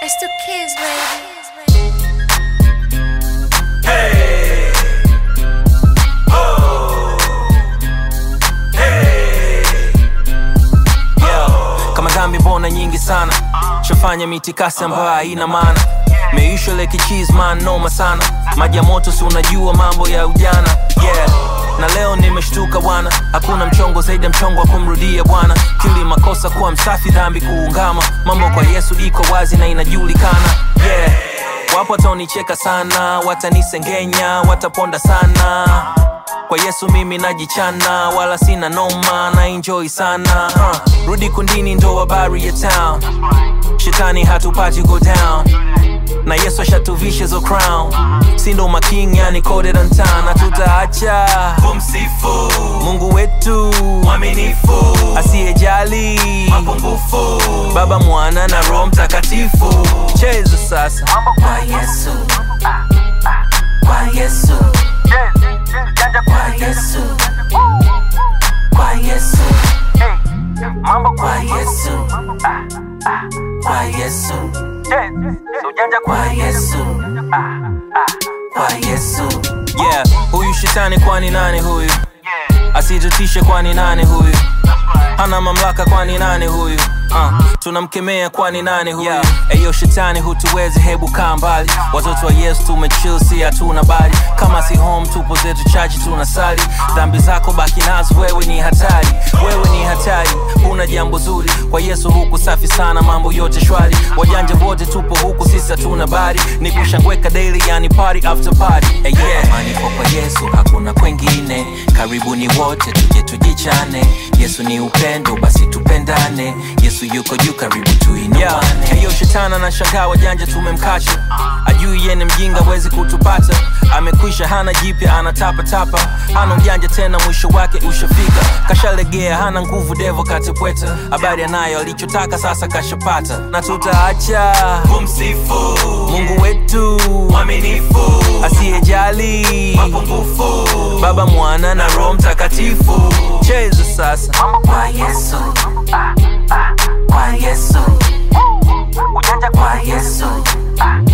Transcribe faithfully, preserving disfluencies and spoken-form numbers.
It's the kids, baby. Hey, oh, hey, yeah. Kama dhambi mbona nyingi sana, shafanya mitikasi ambayo haina maana. Meisha like cheese man noma sana, maji ya moto si unajua mambo ya ujana. Yeah, na leo nimeshtuka bwana, hakuna mchongo zaidi ya mchongo wa kumrudia Bwana. Kili makosa kuwa msafi, dhambi kuungama, mambo kwa Yesu iko wazi na inajulikana. Yeah, wapo watanicheka sana, watanisengenya, wataponda sana. Kwa Yesu mimi najichana, wala sina noma, na enjoy sana. uh, Rudi kundini ndo habari ya town, shetani hatupati go down, na Yesu ashatuvisha zo crown. Sindo making yani coded on time, na tutaacha kumsifu Mungu wetu mwaminifu, asiyejali mapungufu, Baba, Mwana na Roho Mtakatifu. Cheza sasa kwa Yesu, kwa Yesu, kwa Yesu, kwa Yesu, kwa Yesu, kwa Yesu, kwa Yesu, kwa Yesu. yeah. Huyu shetani kwani nani huyu? Asitutishe kwani nani huyu? Hana mamlaka kwani nani huyu? Uh, tunamkemea kwani nani huyu? Yeah. Eyo shetani hutuwezi, hebu kaa mbali. Watoto wa Yesu tumechill, si hatuna bali. Kama si home tupo zetu chaji tunasali. Dhambi zako baki nazo, wewe ni hatari. Wewe ni hatari, huna jambo zuri. Kwa Yesu huku safi sana, mambo yote shwari. Wajanja wote tupo huku, sisi hatuna bari. Ni kushangweka daily, yani party after party. Hey, yeah. Amani kwa Yesu, hakuna kwengine. Karibuni wote tuje tujichane. Yesu ni upendo, basi tupendane. Yesu yuko juu, karibu tuinuane. Yeah. Heyo shetana na shangaa, wajanja tumemkacha. Ajui yene mjinga wezi kutupata. Amekwisha, hana jipya, anatapa tapa. Hana ujanja tena, mwisho wake ushafika. Kashalegea, hana nguvu, devo katepweta. Habari anayo, alichotaka sasa kashapata. Na tutaacha kumsifu Mungu wetu mwaminifu, asiyejali mapungufu, Baba, Mwana na Roho Mtakatifu. Cheza sasa kwa Yesu, kwa Yesu, kwa Yesu,